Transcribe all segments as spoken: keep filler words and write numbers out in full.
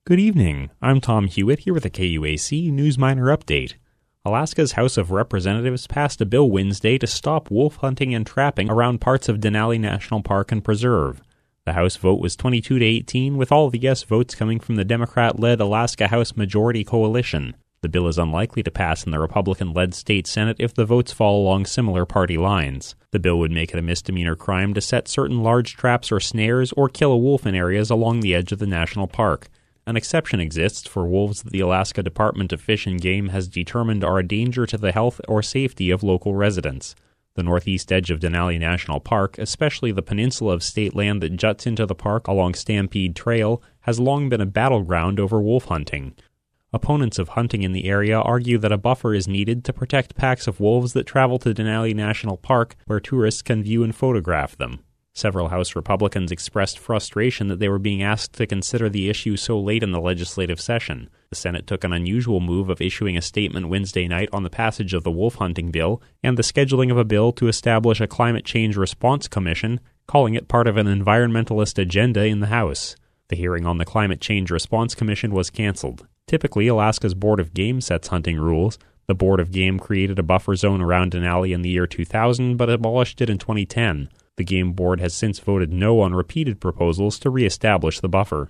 Good evening. I'm Tom Hewitt here with a K U A C News Miner Update. Alaska's House of Representatives passed a bill Wednesday to stop wolf hunting and trapping around parts of Denali National Park and Preserve. The House vote was twenty-two to eighteen, with all the yes votes coming from the Democrat-led Alaska House Majority Coalition. The bill is unlikely to pass in the Republican-led state Senate if the votes fall along similar party lines. The bill would make it a misdemeanor crime to set certain large traps or snares or kill a wolf in areas along the edge of the national park. An exception exists for wolves that the Alaska Department of Fish and Game has determined are a danger to the health or safety of local residents. The northeast edge of Denali National Park, especially the peninsula of state land that juts into the park along Stampede Trail, has long been a battleground over wolf hunting. Opponents of hunting in the area argue that a buffer is needed to protect packs of wolves that travel to Denali National Park where tourists can view and photograph them. Several House Republicans expressed frustration that they were being asked to consider the issue so late in the legislative session. The Senate took an unusual move of issuing a statement Wednesday night on the passage of the wolf hunting bill and the scheduling of a bill to establish a climate change response commission, calling it part of an environmentalist agenda in the House. The hearing on the Climate Change Response Commission was canceled. Typically, Alaska's Board of Game sets hunting rules. The Board of Game created a buffer zone around Denali in the year two thousand, but abolished it in twenty ten. The Game Board has since voted no on repeated proposals to re-establish the buffer.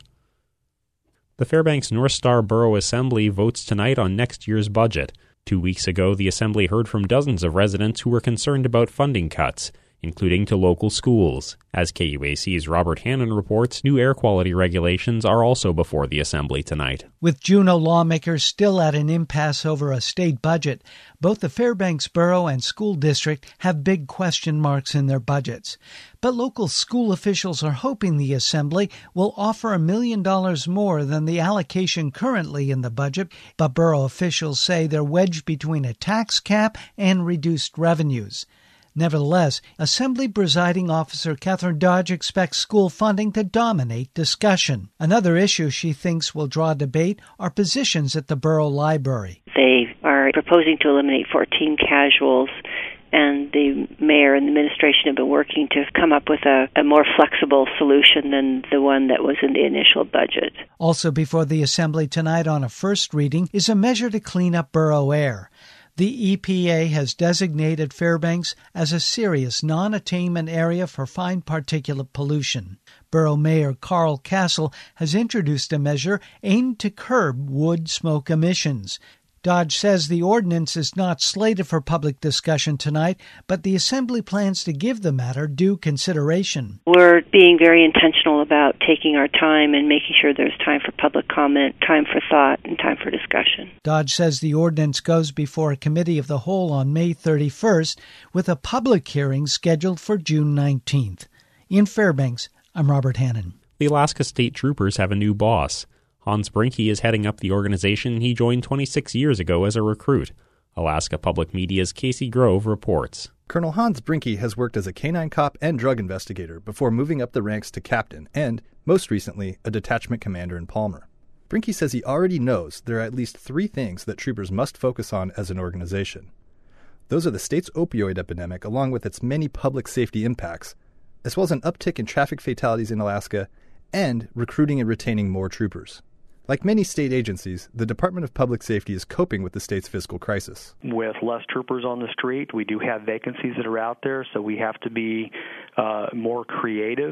The Fairbanks North Star Borough Assembly votes tonight on next year's budget. Two weeks ago, the Assembly heard from dozens of residents who were concerned about funding cuts, including to local schools. As K U A C's Robert Hannon reports, new air quality regulations are also before the Assembly tonight. With Juneau lawmakers still at an impasse over a state budget, both the Fairbanks Borough and School District have big question marks in their budgets. But local school officials are hoping the Assembly will offer a million dollars more than the allocation currently in the budget, but borough officials say they're wedged between a tax cap and reduced revenues. Nevertheless, Assembly Presiding Officer Catherine Dodge expects school funding to dominate discussion. Another issue she thinks will draw debate are positions at the Borough Library. They are proposing to eliminate fourteen casuals, and the mayor and the administration have been working to come up with a, a more flexible solution than the one that was in the initial budget. Also before the Assembly tonight on a first reading is a measure to clean up borough air. The E P A has designated Fairbanks as a serious non-attainment area for fine particulate pollution. Borough Mayor Carl Castle has introduced a measure aimed to curb wood smoke emissions. Dodge says the ordinance is not slated for public discussion tonight, but the Assembly plans to give the matter due consideration. We're being very intentional about taking our time and making sure there's time for public comment, time for thought, and time for discussion. Dodge says the ordinance goes before a committee of the whole on May thirty-first, with a public hearing scheduled for June nineteenth. In Fairbanks, I'm Robert Hannon. The Alaska State Troopers have a new boss. Hans Brinke is heading up the organization he joined twenty-six years ago as a recruit. Alaska Public Media's Casey Grove reports. Colonel Hans Brinke has worked as a canine cop and drug investigator before moving up the ranks to captain and, most recently, a detachment commander in Palmer. Brinke says he already knows there are at least three things that troopers must focus on as an organization. Those are the state's opioid epidemic along with its many public safety impacts, as well as an uptick in traffic fatalities in Alaska, and recruiting and retaining more troopers. Like many state agencies, the Department of Public Safety is coping with the state's fiscal crisis. With less troopers on the street, we do have vacancies that are out there, so we have to be uh, more creative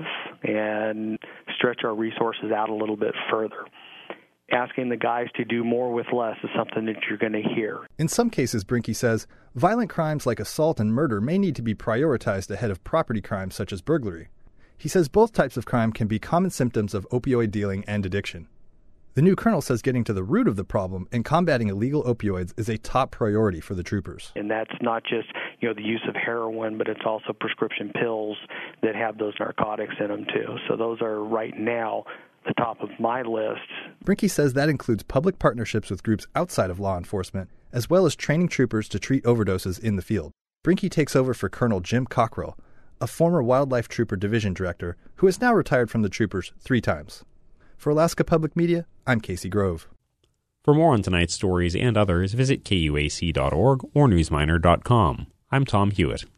and stretch our resources out a little bit further. Asking the guys to do more with less is something that you're going to hear. In some cases, Brinke says, violent crimes like assault and murder may need to be prioritized ahead of property crimes such as burglary. He says both types of crime can be common symptoms of opioid dealing and addiction. The new colonel says getting to the root of the problem and combating illegal opioids is a top priority for the troopers. And that's not just, you know, the use of heroin, but it's also prescription pills that have those narcotics in them too. So those are right now the top of my list. Brinke says that includes public partnerships with groups outside of law enforcement, as well as training troopers to treat overdoses in the field. Brinke takes over for Colonel Jim Cockrell, a former Wildlife Trooper Division Director who has now retired from the troopers three times. For Alaska Public Media, I'm Casey Grove. For more on tonight's stories and others, visit K U A C dot org or newsminer dot com. I'm Tom Hewitt.